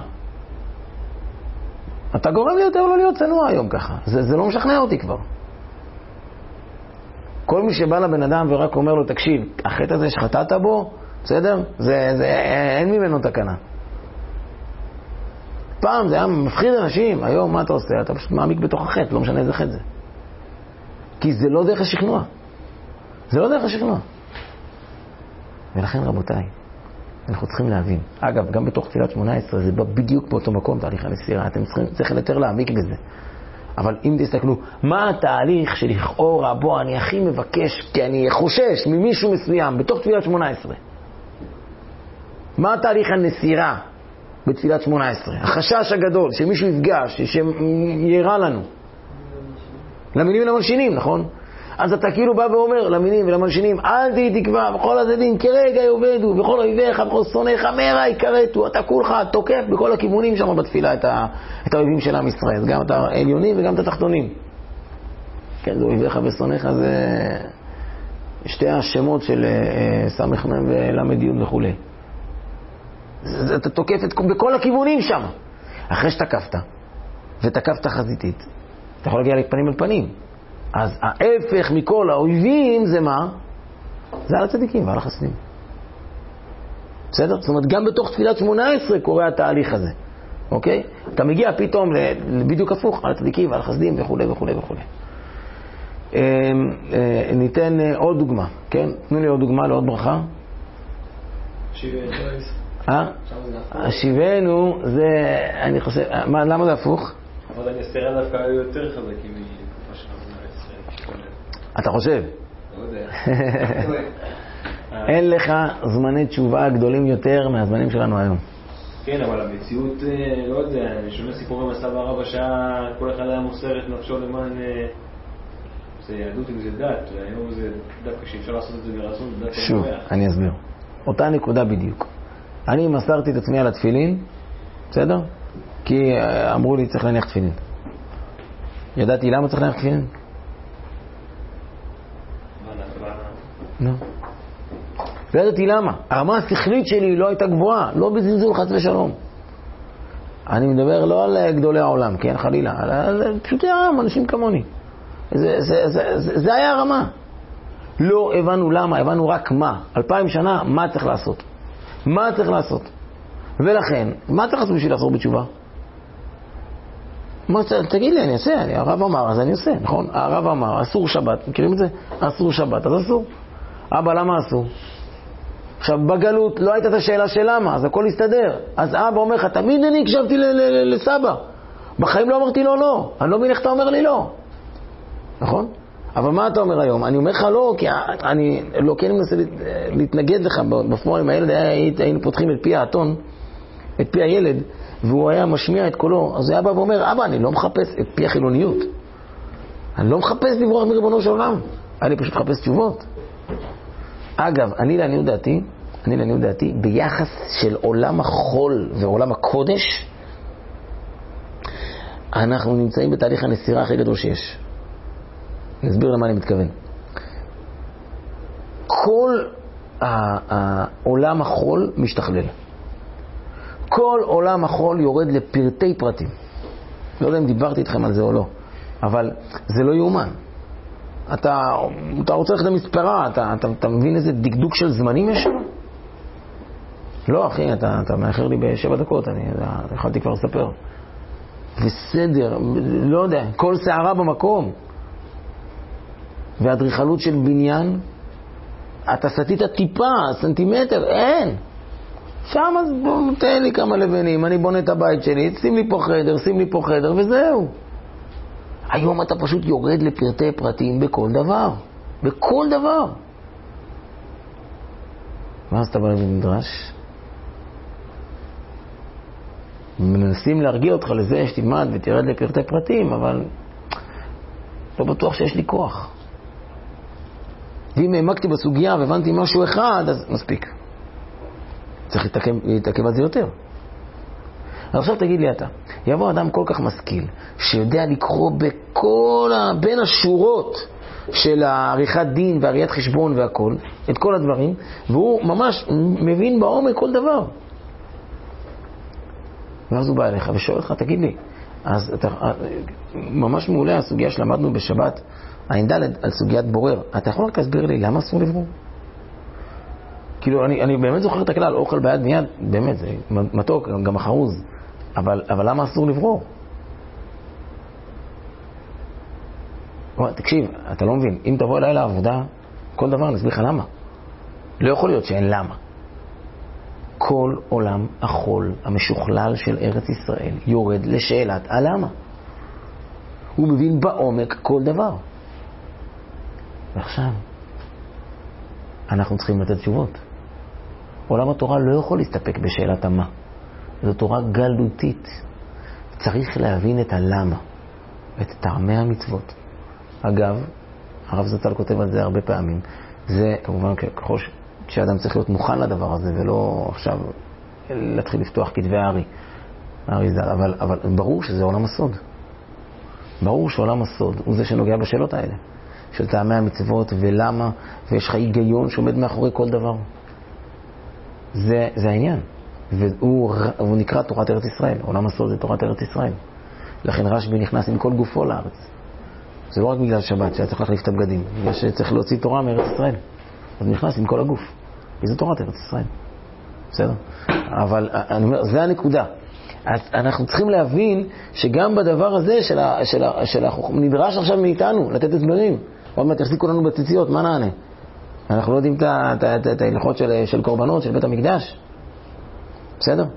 אתה גורם לי יותר לא להיות צנוע היום ככה. זה, זה לא משכנע אותי כבר. כל מי שבא לבן אדם ורק אומר לו, תקשיב, החטא הזה שחטאת בו, בסדר? זה, זה, אין ממנו תקנה. פעם זה היה מפחיד אנשים, היום מה אתה עושה? אתה פשוט מעמיק בתוך החטא, לא משנה איזה חטא זה. כי זה לא דרך השכנוע. זה לא דרך השכנוע. ולכן רבותיי, אנחנו צריכים להבין. אגב, גם בתוך תפילת שמונה עשרה, זה בא בדיוק באותו מקום, תהליך הנסירה. אתם צריכים, צריכים יותר להעמיק בזה. אבל אם תסתכלו, מה התהליך שלכאורה בו אני הכי מבקש, כי אני חושש ממישהו מסוים, בתוך תפילת שמונה עשרה? מה התהליך הנסירה בתפילת שמונה עשרה? החשש הגדול, שמישהו יפגש, שיראה לנו. למילים ולמלשינים, נכון? אז אתה כאילו בא ואומר למינים ולמלשינים, אל תהי תקווה, בכל הצדדים כרגע יאבדו, בכל אויביך, בכל שונאיך, מהרה יכרתו. אתה כולך תוקף בכל הכיוונים שם בתפילה את, ה, את האויבים של עם ישראל, גם את העליונים וגם את התחתונים. כן, זה אויביך ושונאיך, זה שתי השמות של סמך מם ולמד י' וכו'. אתה תוקף את, בכל הכיוונים שם. אחרי שתקפת, ותקפת חזיתית, אתה יכול להגיע לפנים אל פנים. אז ההפך מכל האויבים זה מה? זה על הצדיקים ועל החסדים. בסדר? זאת אומרת, גם בתוך תפילת שמונה עשרה קורה התהליך הזה. אוקיי? אתה מגיע פתאום בדיוק הפוך, על הצדיקים ועל החסדים וכו' וכו' וכו'. ניתן עוד דוגמה, כן? תנו לי עוד דוגמה לעוד ברכה. שיבנו. אה? השיבנו זה, אני חושב, מה, למה זה הפוך? אבל אני אסתרה דווקא היו יותר חזקים מתקופה של המדינה ישראל. אתה חושב? לא יודע. אין לך זמני תשובה גדולים יותר מהזמנים שלנו היום. כן, אבל המציאות, לא יודע, אני שומע סיפורים הסבא הרב השעה, כל אחד היה מוסר את נפשו למען, זה יהדות אם זה דת, היום זה דווקא שאפשר לעשות את זה מרצון, זה דת. שוב, אני אסביר. אותה נקודה בדיוק. אני מסרתי את עצמי על התפילין, בסדר? כי אמרו לי צריך להניח תפילין. ידעתי למה צריך להניח תפילין? לא. לא ידעתי למה. הרמה השכלית שלי לא הייתה גבוהה, לא בזלזול חס ושלום. אני מדבר לא על גדולי העולם, כן, חלילה, על פשוטי העם, אנשים כמוני. זה, זה, זה, זה, זה היה הרמה. לא הבנו למה, הבנו רק מה. אלפיים שנה, מה צריך לעשות? מה צריך לעשות? ולכן, מה צריך לעשות בשביל לחזור בתשובה? מה, תגיד לי, אני אעשה, אני, הרב אמר, אז אני אעשה, נכון? הרב אמר, אסור שבת, מכירים את זה? אסור שבת, אז אסור. אבא, למה אסור? עכשיו, בגלות לא הייתה את השאלה של למה, אז הכל יסתדר. אז אבא אומר לך, תמיד אני הקשבתי לסבא. בחיים לא אמרתי לו לא. אני לא מבין איך אתה אומר לי לא. נכון? אבל מה אתה אומר היום? אני אומר לך לא, כי אני לא, כי אני מנסה להתנגד לך בפועל עם הילד, היינו פותחים את פי האתון, את פי הילד, והוא היה משמיע את קולו, אז אבא ואומר, אבא, אני לא מחפש את פי החילוניות. אני לא מחפש לברוח מריבונו של עולם. אני פשוט מחפש תשובות. אגב, אני לעניות דעתי, אני לעניות דעתי, ביחס של עולם החול ועולם הקודש, אנחנו נמצאים בתהליך הנסירה הכי גדול שיש. נסביר למה אני מתכוון. כל העולם החול משתכלל. כל עולם החול יורד לפרטי פרטים. לא יודע אם דיברתי איתכם על זה או לא, אבל זה לא יאומן. אתה, אתה רוצה ללכת למספרה, אתה, אתה, אתה מבין איזה דקדוק של זמנים יש שם? לא, אחי, אתה, אתה מאחר לי בשבע דקות, אני יכולתי כבר לספר. וסדר, לא יודע, כל שערה במקום. והדריכלות של בניין, אתה סתית טיפה, סנטימטר, אין. שם אז בוא, תן לי כמה לבנים, אני בונה את הבית שלי, שים לי פה חדר, שים לי פה חדר, וזהו. היום אתה פשוט יורד לפרטי פרטים בכל דבר. בכל דבר. ואז אתה בא למדרש, מנסים להרגיע אותך לזה שתלמד ותרד לפרטי פרטים, אבל לא בטוח שיש לי כוח. ואם העמקתי בסוגיה והבנתי משהו אחד, אז מספיק. צריך להתעכב, להתעכב על זה יותר. עכשיו תגיד לי אתה, יבוא אדם כל כך משכיל, שיודע לקרוא בכל ה... בין השורות של העריכת דין והראיית חשבון והכל, את כל הדברים, והוא ממש מבין בעומק כל דבר. ואז הוא בא אליך ושואל לך, תגיד לי, אז אתה, ממש מעולה הסוגיה שלמדנו בשבת, העין ד' על סוגיית בורר. אתה יכול רק להסביר לי למה אסור לברור? כאילו, אני, אני באמת זוכר את הכלל, אוכל ביד מיד, באמת, זה מתוק, גם החרוז. אבל, אבל למה אסור לברור? תקשיב, אתה לא מבין, אם תבוא אליי לעבודה, כל דבר נסביר לך למה. לא יכול להיות שאין למה. כל עולם החול המשוכלל של ארץ ישראל יורד לשאלת הלמה. הוא מבין בעומק כל דבר. ועכשיו, אנחנו צריכים לתת תשובות. עולם התורה לא יכול להסתפק בשאלת המה. זו תורה גלותית. צריך להבין את הלמה ואת טעמי המצוות. אגב, הרב זצ"ל כותב על זה הרבה פעמים. זה כמובן ככל שאדם צריך להיות מוכן לדבר הזה, ולא עכשיו להתחיל לפתוח כתבי הארי, הארי ז"ל, אבל, אבל ברור שזה עולם הסוד. ברור שעולם הסוד הוא זה שנוגע בשאלות האלה, של טעמי המצוות ולמה, ויש לך היגיון שעומד מאחורי כל דבר. זה, זה העניין. והוא הוא נקרא תורת ארץ ישראל. עולם הסוד זה תורת ארץ ישראל. לכן רשב"י נכנס עם כל גופו לארץ. זה לא רק בגלל שבת, שהיה צריך להחליף את הבגדים. בגלל שצריך להוציא תורה מארץ ישראל. אז נכנס עם כל הגוף. וזה תורת ארץ ישראל. בסדר? אבל אני אומר, זה הנקודה. אז אנחנו צריכים להבין שגם בדבר הזה של, ה, של, ה, של החוכמה, נדרש עכשיו מאיתנו לתת הסברים. עוד מעט יחזיקו לנו בציציות, מה נענה? אנחנו לא יודעים את ההלכות של, של קורבנות, של בית המקדש. בסדר?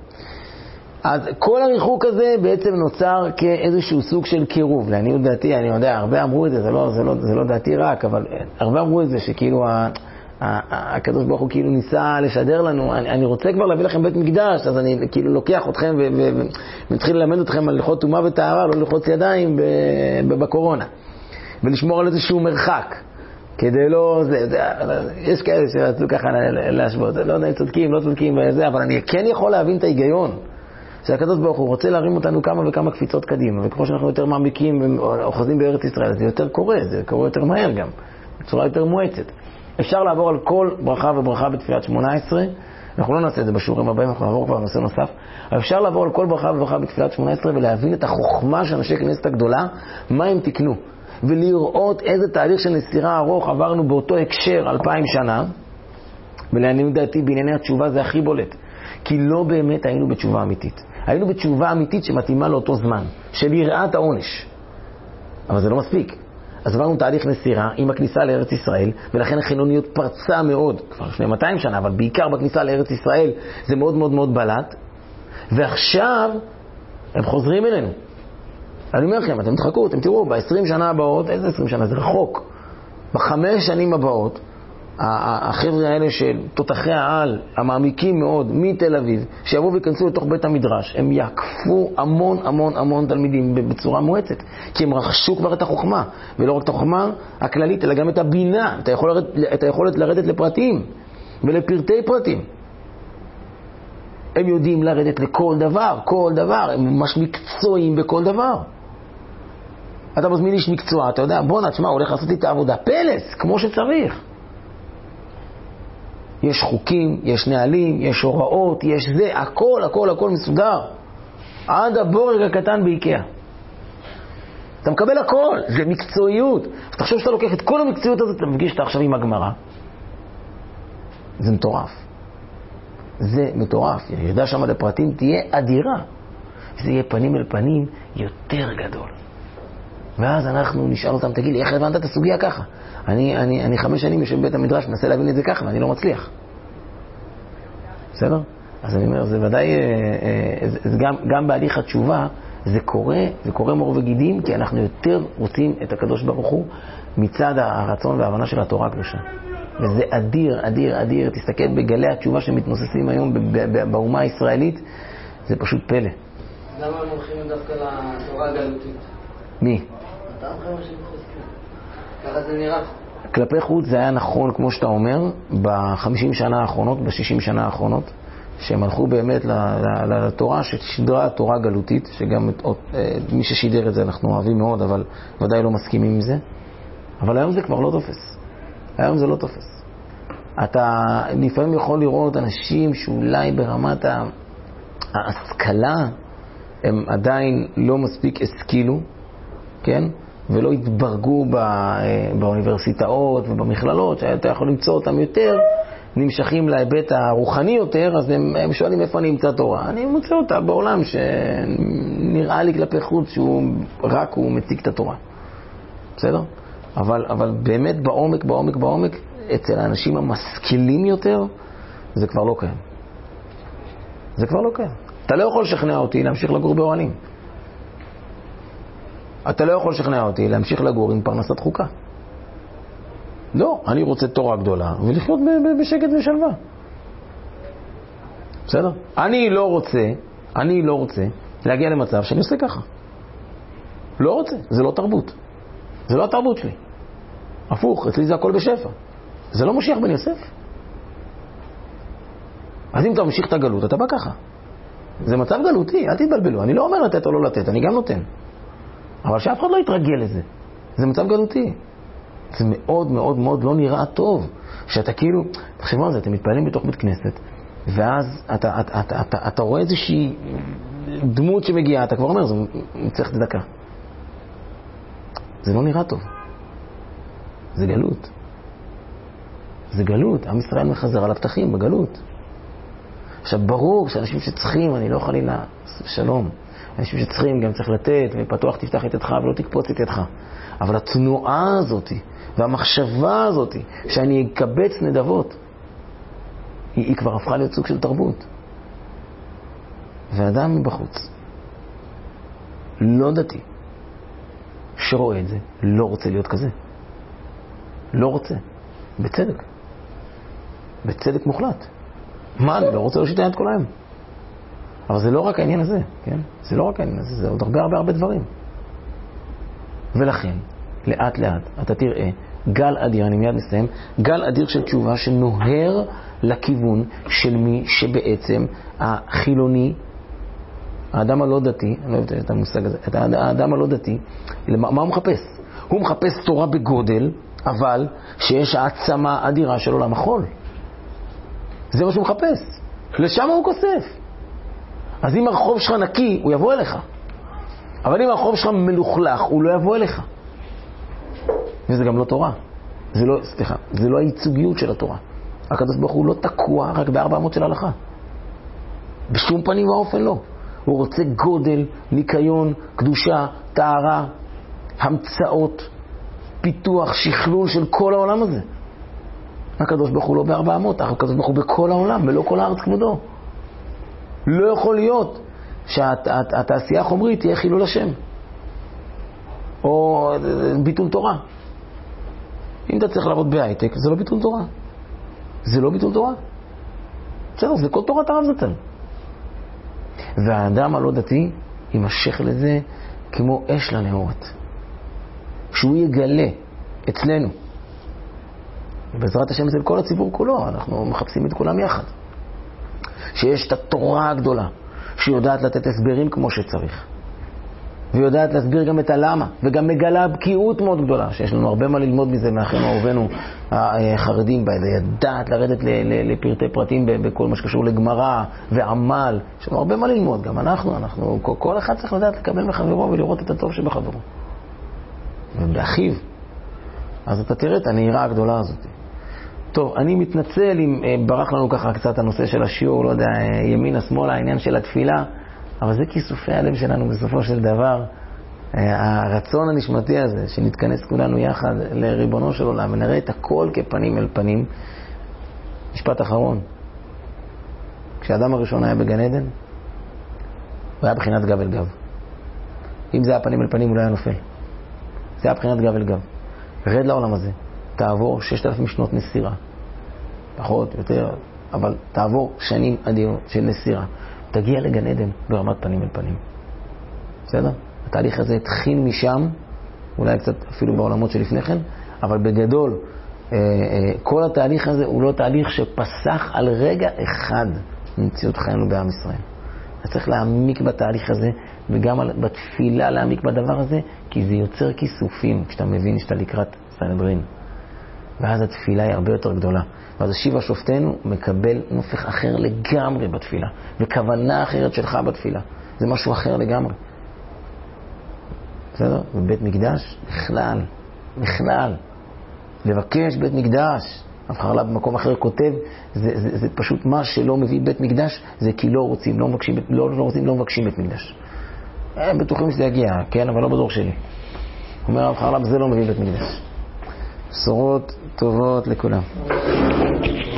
אז כל הריחוק הזה בעצם נוצר כאיזשהו סוג של קירוב. לעניות דעתי, אני יודע, הרבה אמרו את זה, זה לא, זה לא, זה לא דעתי רק, אבל הרבה אמרו את זה שכאילו ה, ה, הקדוש ברוך הוא כאילו ניסה לשדר לנו, אני, אני רוצה כבר להביא לכם בית מקדש, אז אני כאילו לוקח אתכם ומתחיל ללמד אתכם על הלכות טומאה וטהרה, לא ללחוץ ידיים בקורונה, ולשמור על איזשהו מרחק. כדי לא, זה, זה, יש כאלה שרצו ככה להשוות, לא יודע אם צודקים, לא צודקים וזה, אבל אני כן יכול להבין את ההיגיון שהקדוש ברוך הוא רוצה להרים אותנו כמה וכמה קפיצות קדימה, וכמו שאנחנו יותר מעמיקים ואוחזים בארץ ישראל, זה יותר קורה, זה קורה יותר מהר גם, בצורה יותר מואצת. אפשר לעבור על כל ברכה וברכה בתפילת שמונה עשרה, אנחנו לא נעשה את זה בשיעורים הבאים, אנחנו נעבור כבר נושא נוסף, אבל אפשר לעבור על כל ברכה וברכה בתפילת שמונה עשרה ולהבין את החוכמה של אנשי כנסת הגדולה, מה הם תקנו. ולראות איזה תהליך של נסירה ארוך עברנו באותו הקשר אלפיים שנה, ולעניות דעתי בענייני התשובה זה הכי בולט, כי לא באמת היינו בתשובה אמיתית. היינו בתשובה אמיתית שמתאימה לאותו זמן, של יראת העונש. אבל זה לא מספיק. אז עברנו תהליך נסירה עם הכניסה לארץ ישראל, ולכן החילוניות פרצה מאוד, כבר לפני מאתיים שנה, אבל בעיקר בכניסה לארץ ישראל זה מאוד מאוד מאוד בלט, ועכשיו הם חוזרים אלינו. אני אומר לכם, אתם תחכו, אתם תראו, ב-עשרים שנה הבאות, איזה עשרים שנה? זה רחוק. בחמש שנים הבאות, החבר'ה האלה של תותחי העל, המעמיקים מאוד, מתל אביב, שיבואו ויכנסו לתוך בית המדרש, הם יעקפו המון המון המון תלמידים בצורה מואצת, כי הם רכשו כבר את החוכמה, ולא רק את החוכמה הכללית, אלא גם את הבינה, את היכולת, את היכולת לרדת לפרטים, ולפרטי פרטים. הם יודעים לרדת לכל דבר, כל דבר, הם ממש מקצועיים בכל דבר. אתה מזמין איש מקצוע, אתה יודע, בוא נשמע, הולך לעשות את העבודה, פלס, כמו שצריך. יש חוקים, יש נהלים, יש הוראות, יש זה, הכל, הכל, הכל מסודר. עד הבורג הקטן באיקאה. אתה מקבל הכל, זה מקצועיות. אתה חושב שאתה לוקח את כל המקצועיות הזאת, אתה מפגיש שאתה עכשיו עם הגמרא. זה מטורף. זה מטורף. ירידה שם לפרטים תהיה אדירה. זה יהיה פנים אל פנים יותר גדול. ואז אנחנו נשאל אותם, תגיד לי, איך הבנת את הסוגיה ככה? אני, אני, אני חמש שנים יושב בבית המדרש, מנסה להבין את זה ככה, ואני לא מצליח. בסדר? אז אני אומר, זה ודאי, זה, זה גם, גם בהליך התשובה, זה קורה, זה קורה מור וגידים, כי אנחנו יותר רוצים את הקדוש ברוך הוא מצד הרצון וההבנה של התורה הקדושה. וזה אדיר, אדיר, אדיר. תסתכל בגלי התשובה שמתנוססים היום באומה הישראלית, זה פשוט פלא. למה הם הולכים דווקא לתורה הגלותית? מי? אתה הולכים שמתחזקים. ככה זה נראה. כלפי חוץ זה היה נכון, כמו שאתה אומר, ב-חמישים שנה האחרונות, ב-שישים שנה האחרונות, שהם הלכו באמת לתורה ששידרה התורה גלותית, שגם מי ששידר את זה אנחנו אוהבים מאוד, אבל ודאי לא מסכימים עם זה. אבל היום זה כבר לא תופס. היום זה לא תופס. אתה לפעמים יכול לראות אנשים שאולי ברמת ההשכלה הם עדיין לא מספיק השכילו, כן? ולא התברגו באוניברסיטאות ובמכללות, שאתה יכול למצוא אותם יותר, נמשכים להיבט הרוחני יותר, אז הם, הם שואלים איפה אני אמצא תורה. אני מוצא אותה בעולם שנראה לי כלפי חוץ שהוא רק הוא מציג את התורה. בסדר? אבל, אבל באמת בעומק, בעומק, בעומק, אצל האנשים המשכילים יותר, זה כבר לא קיים. זה כבר לא קיים. אתה לא יכול לשכנע אותי להמשיך לגור באוהלים. אתה לא יכול לשכנע אותי להמשיך לגור עם פרנסת חוקה. לא, אני רוצה תורה גדולה ולחיות בשקט ושלווה. בסדר? אני לא רוצה, אני לא רוצה להגיע למצב שאני עושה ככה. לא רוצה, זה לא תרבות. זה לא התרבות שלי. הפוך, אצלי זה הכל בשפע. זה לא משיח בן יוסף. אז אם אתה ממשיך את הגלות, אתה בא ככה. זה מצב גלותי, אל תתבלבלו. אני לא אומר לתת או לא לתת, אני גם נותן. אבל שאף אחד לא יתרגל לזה. זה מצב גלותי. זה מאוד מאוד מאוד לא נראה טוב. שאתה כאילו, תחשבו על זה, אתם מתפעלים בתוך בית כנסת, ואז אתה, אתה, אתה, אתה, אתה רואה איזושהי דמות שמגיעה, אתה כבר אומר, זה צריך דקה. זה לא נראה טוב. זה גלות. זה גלות. עם ישראל מחזר על הפתחים בגלות. עכשיו, ברור שאנשים שצריכים, אני לא חלילה, שלום, אנשים שצריכים גם צריך לתת, ופתוח תפתח את ידך ולא תקפוץ את ידך. אבל התנועה הזאת, והמחשבה הזאת, שאני אקבץ נדבות, היא, היא כבר הפכה להיות סוג של תרבות. ואדם מבחוץ, לא דתי, שרואה את זה, לא רוצה להיות כזה. לא רוצה. בצדק. בצדק מוחלט. מה, אני לא רוצה להושיט היד כל היום. אבל זה לא רק העניין הזה, כן? זה לא רק העניין הזה, זה עוד הרבה הרבה הרבה דברים. ולכן, לאט לאט, אתה תראה גל אדיר, אני מיד מסיים, גל אדיר של תשובה שנוהר לכיוון של מי שבעצם החילוני, האדם הלא דתי, אני לא אוהב את המושג הזה, את האדם הלא דתי, מה הוא מחפש? הוא מחפש תורה בגודל, אבל שיש העצמה אדירה של עולם החול. זה מה שהוא מחפש. לשם הוא כוסף. אז אם הרחוב שלך נקי, הוא יבוא אליך. אבל אם הרחוב שלך מלוכלך, הוא לא יבוא אליך. וזה גם לא תורה. זה לא, סליחה, זה לא הייצוגיות של התורה. הקדוש ברוך הוא לא תקוע רק בארבע אמות של הלכה. בשום פנים ואופן לא. הוא רוצה גודל, ניקיון, קדושה, טהרה, המצאות, פיתוח, שכלול של כל העולם הזה. הקדוש ברוך הוא לא בארבע אמות, הקדוש ברוך הוא בכל העולם, ולא כל הארץ כבודו. לא יכול להיות שהתעשייה החומרית תהיה חילול השם. או ביטול תורה. אם אתה צריך לעבוד בהייטק, זה לא ביטול תורה. זה לא ביטול תורה. בסדר, זה כל תורת הרב זצ"ל. והאדם הלא דתי יימשך לזה כמו אש לנהורת. שהוא יגלה אצלנו, ובעזרת השם אצל כל הציבור כולו, אנחנו מחפשים את כולם יחד, שיש את התורה הגדולה, שיודעת לתת הסברים כמו שצריך, ויודעת להסביר גם את הלמה, וגם מגלה בקיאות מאוד גדולה, שיש לנו הרבה מה ללמוד מזה מאחינו אהובינו החרדים, ידעת לרדת לפרטי פרטים בכל מה שקשור לגמרא ועמל, יש לנו הרבה מה ללמוד, גם אנחנו, אנחנו, כל אחד צריך לדעת לקבל מחברו ולראות את הטוב שבחברו. ובאחיו. אז אתה תראה את הנהירה הגדולה הזאת. טוב, אני מתנצל אם ברח לנו ככה קצת הנושא של השיעור, לא יודע, ימינה, שמאלה, העניין של התפילה, אבל זה כיסופי הלב שלנו בסופו של דבר. הרצון הנשמתי הזה, שנתכנס כולנו יחד לריבונו של עולם, ונראה את הכל כפנים אל פנים. משפט אחרון. כשאדם הראשון היה בגן עדן, הוא היה בחינת גב אל גב. אם זה היה פנים אל פנים, הוא לא היה נופל. זה היה בחינת גב אל גב. רד לעולם הזה. תעבור ששת אלפים שנות נסירה. פחות, יותר, אבל תעבור שנים אדירות של נסירה. תגיע לגן עדן ברמת פנים אל פנים. בסדר? התהליך הזה התחיל משם, אולי קצת אפילו בעולמות שלפני כן, אבל בגדול, כל התהליך הזה הוא לא תהליך שפסח על רגע אחד ממציאות חיינו בעם ישראל. אתה צריך להעמיק בתהליך הזה, וגם בתפילה להעמיק בדבר הזה, כי זה יוצר כיסופים, כשאתה מבין שאתה לקראת סנהדרין. ואז התפילה היא הרבה יותר גדולה. ואז השיבה שופטנו מקבל נופך אחר לגמרי בתפילה, וכוונה אחרת שלך בתפילה. זה משהו אחר לגמרי. בסדר? בבית מקדש, בכלל, בכלל. לבקש בית מקדש. הבחר במקום אחר כותב, זה, זה, זה פשוט מה שלא מביא בית מקדש, זה כי לא רוצים, לא מבקשים, לא, לא רוצים, לא מבקשים בית מקדש. הם בטוחים שזה יגיע, כן, אבל לא בדור שלי. אומר הבחר זה לא מביא בית מקדש. בשורות טובות לכולם.